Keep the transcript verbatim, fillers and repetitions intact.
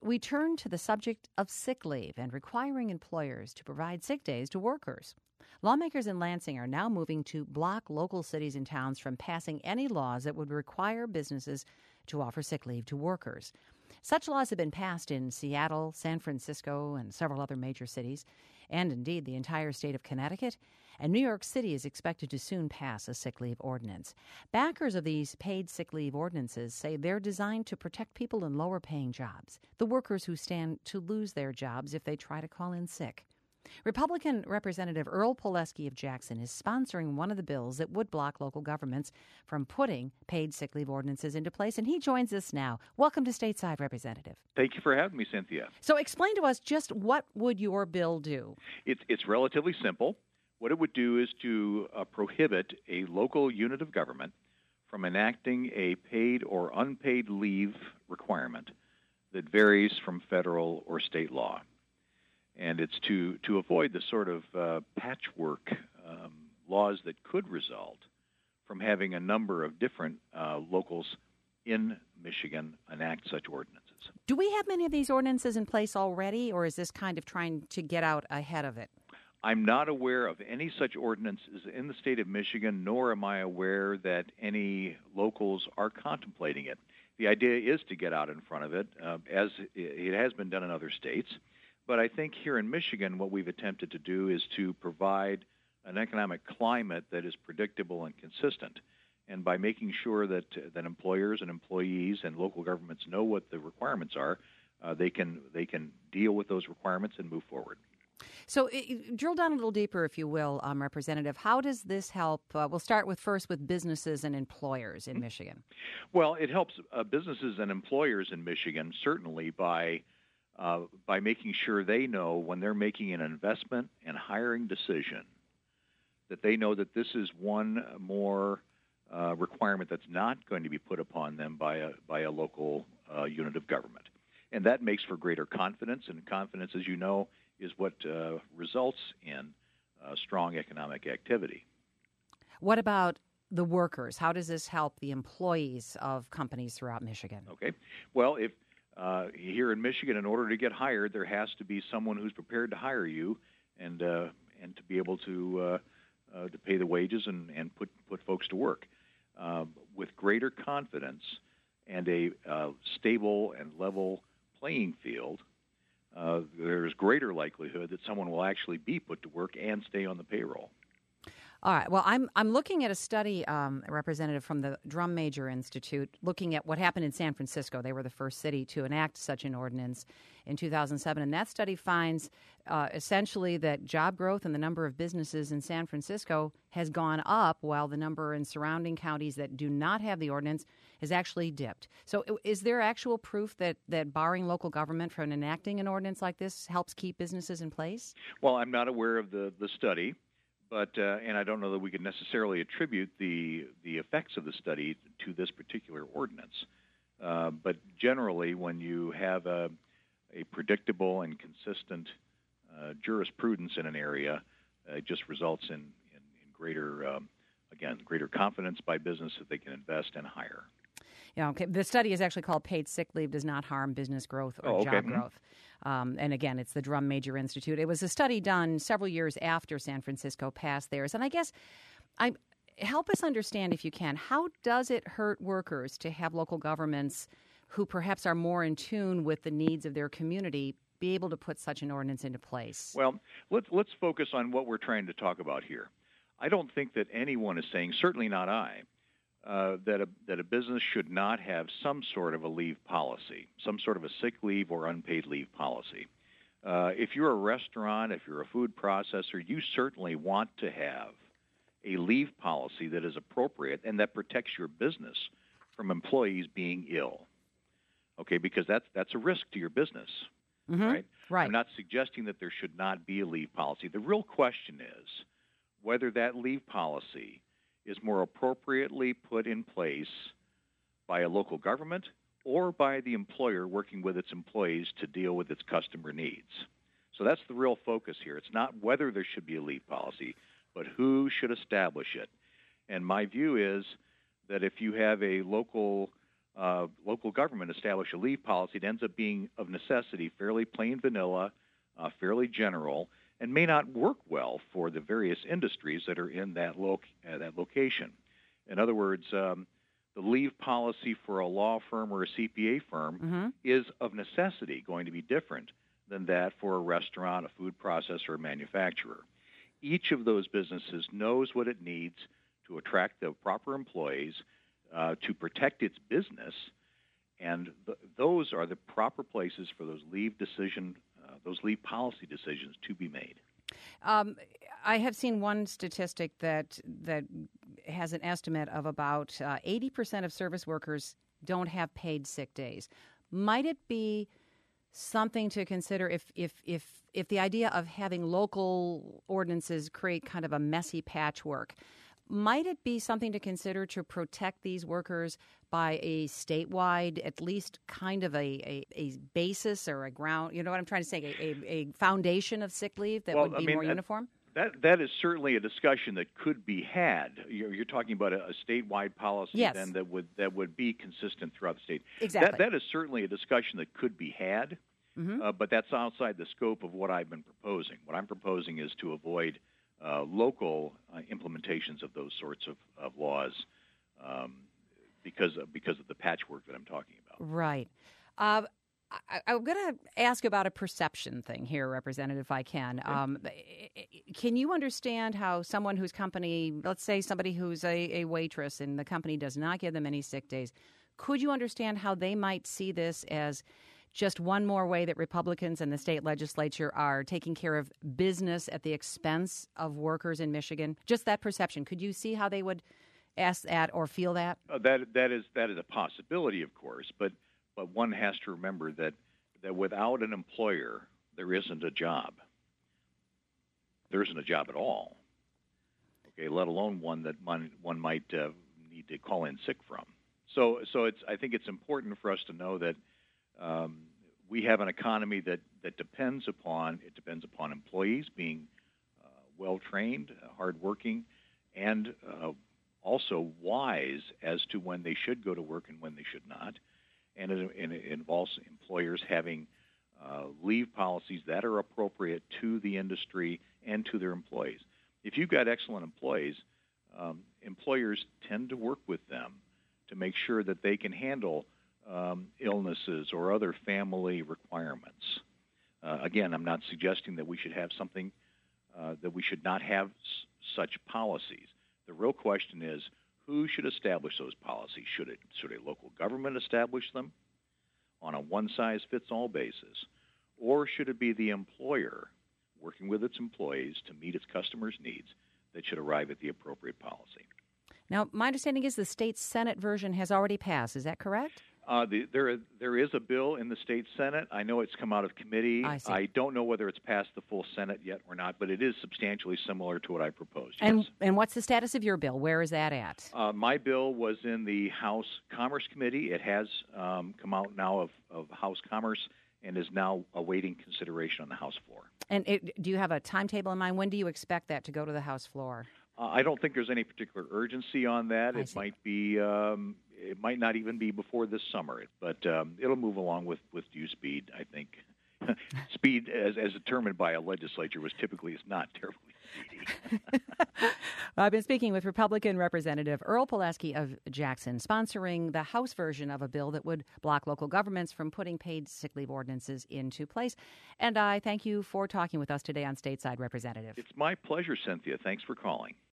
we turn to the subject of sick leave and requiring employers to provide sick days to workers. Lawmakers in Lansing are now moving to block local cities and towns from passing any laws that would require businesses to offer sick leave to workers. Such laws have been passed in Seattle, San Francisco, and several other major cities, and indeed the entire state of Connecticut. And New York City is expected to soon pass a sick leave ordinance. Backers of these paid sick leave ordinances say they're designed to protect people in lower-paying jobs, the workers who stand to lose their jobs if they try to call in sick. Republican Representative Earl Pawleski of Jackson is sponsoring one of the bills that would block local governments from putting paid sick leave ordinances into place, and he joins us now. Welcome to Stateside, Representative. Thank you for having me, Cynthia. So explain to us just what would your bill do? It's, it's relatively simple. What it would do is to uh, prohibit a local unit of government from enacting a paid or unpaid leave requirement that varies from federal or state law. And it's to, to avoid the sort of uh, patchwork um, laws that could result from having a number of different uh, locals in Michigan enact such ordinances. Do we have many of these ordinances in place already, or is this kind of trying to get out ahead of it? I'm not aware of any such ordinances in the state of Michigan, nor am I aware that any locals are contemplating it. The idea is to get out in front of it, uh, as it has been done in other states. But I think here in Michigan, what we've attempted to do is to provide an economic climate that is predictable and consistent. And by making sure that that employers and employees and local governments know what the requirements are, uh, they can they can deal with those requirements and move forward. So it, drill down a little deeper, if you will, um, Representative. How does this help? Uh, we'll start with first with businesses and employers in mm-hmm. Michigan. Well, it helps uh, businesses and employers in Michigan certainly by uh, by making sure they know when they're making an investment and hiring decision that they know that this is one more uh, requirement that's not going to be put upon them by a by a local uh, unit of government, and that makes for greater confidence. And confidence, as you know, is what uh, results in uh, strong economic activity. What about the workers? How does this help the employees of companies throughout Michigan? Okay. Well, if uh, here in Michigan, in order to get hired, there has to be someone who's prepared to hire you and uh, and to be able to uh, uh, to pay the wages and, and put, put folks to work. Uh, with greater confidence and a uh, stable and level playing field, Uh, there's greater likelihood that someone will actually be put to work and stay on the payroll. All right. Well, I'm I'm looking at a study, um, a representative from the Drum Major Institute, looking at what happened in San Francisco. They were the first city to enact such an ordinance in two thousand seven, and that study finds uh, essentially that job growth and the number of businesses in San Francisco has gone up, while the number in surrounding counties that do not have the ordinance has actually dipped. So is there actual proof that, that barring local government from enacting an ordinance like this helps keep businesses in place? Well, I'm not aware of the, the study, but uh, and I don't know that we could necessarily attribute the, the effects of the study to this particular ordinance. Uh, but generally, when you have a, a predictable and consistent uh, jurisprudence in an area, uh, it just results in, in, in greater, um, again, greater confidence by business that they can invest and hire. Yeah, okay. The study is actually called Paid Sick Leave Does Not Harm Business Growth or oh, okay. Job mm-hmm. Growth. Um, and again, it's the Drum Major Institute. It was a study done several years after San Francisco passed theirs. And I guess I help us understand, if you can, how does it hurt workers to have local governments who perhaps are more in tune with the needs of their community be able to put such an ordinance into place? Well, let's, let's focus on what we're trying to talk about here. I don't think that anyone is saying, certainly not I, Uh, that a that a business should not have some sort of a leave policy, some sort of a sick leave or unpaid leave policy. Uh, if you're a restaurant, if you're a food processor, you certainly want to have a leave policy that is appropriate and that protects your business from employees being ill. Okay, because that's that's a risk to your business, mm-hmm. right? Right. I'm not suggesting that there should not be a leave policy. The real question is whether that leave policy is more appropriately put in place by a local government or by the employer working with its employees to deal with its customer needs. So that's the real focus here. It's not whether there should be a leave policy, but who should establish it. And my view is that if you have a local uh, local government establish a leave policy, it ends up being, of necessity, fairly plain vanilla, uh, fairly general, and may not work well for the various industries that are in that, loc- uh, that location. In other words, um, the leave policy for a law firm or a C P A firm Mm-hmm. is of necessity going to be different than that for a restaurant, a food processor, or manufacturer. Each of those businesses knows what it needs to attract the proper employees, uh, to protect its business, and th- those are the proper places for those leave decision, uh, those leave policy decisions to be made. Um, I have seen one statistic that that has an estimate of about uh, eighty percent of service workers don't have paid sick days. Might it be something to consider if, if, if, if the idea of having local ordinances create kind of a messy patchwork? Might it be something to consider to protect these workers by a statewide, at least kind of a, a, a basis or a ground, you know what I'm trying to say, a, a, a foundation of sick leave that Well, would be I mean, more that- uniform? That that is certainly a discussion that could be had. You're, you're talking about a, a statewide policy, Yes. then that would that would be consistent throughout the state. Exactly. That that is certainly a discussion that could be had, Mm-hmm. uh, but that's outside the scope of what I've been proposing. What I'm proposing is to avoid uh, local uh, implementations of those sorts of, of laws um, because of, because of the patchwork that I'm talking about. Right. Uh, I, I'm going to ask about a perception thing here, Representative, if I can. Okay. Um, can you understand how someone whose company, let's say somebody who's a, a waitress and the company does not give them any sick days, could you understand how they might see this as just one more way that Republicans and the state legislature are taking care of business at the expense of workers in Michigan? Just that perception. Could you see how they would ask that or feel that? Uh, that that is that is a possibility, of course, but but one has to remember that that without an employer, there isn't a job. There isn't a job at all. Okay, let alone one that one one might uh, need to call in sick from. So so it's I think it's important for us to know that um, we have an economy that, that depends upon it depends upon employees being uh, well trained, uh, hardworking, and uh, also wise as to when they should go to work and when they should not. And it, and it involves employers having uh, leave policies that are appropriate to the industry and to their employees. If you've got excellent employees, um, employers tend to work with them to make sure that they can handle um, illnesses or other family requirements. Uh, again, I'm not suggesting that we should have something, uh, that we should not have s- such policies. The real question is, who should establish those policies? Should it should a local government establish them on a one-size-fits-all basis? Or should it be the employer working with its employees to meet its customers' needs that should arrive at the appropriate policy? Now, my understanding is the state Senate version has already passed. Is that correct? Uh, the, there, there is a bill in the state Senate. I know it's come out of committee. I see. I don't know whether it's passed the full Senate yet or not, but it is substantially similar to what I proposed. And yes. and what's the status of your bill? Where is that at? Uh, my bill was in the House Commerce Committee. It has um, come out now of, of House Commerce and is now awaiting consideration on the House floor. And it, do you have a timetable in mind? When do you expect that to go to the House floor? Uh, I don't think there's any particular urgency on that. I It see. might be, um, it might not even be before this summer, but um, it'll move along with, with due speed, I think. Speed, as, as determined by a legislature, was typically is not terribly speedy. I've been speaking with Republican Representative Earl Pulaski of Jackson, sponsoring the House version of a bill that would block local governments from putting paid sick leave ordinances into place. And I thank you for talking with us today on Stateside, Representative. It's my pleasure, Cynthia. Thanks for calling.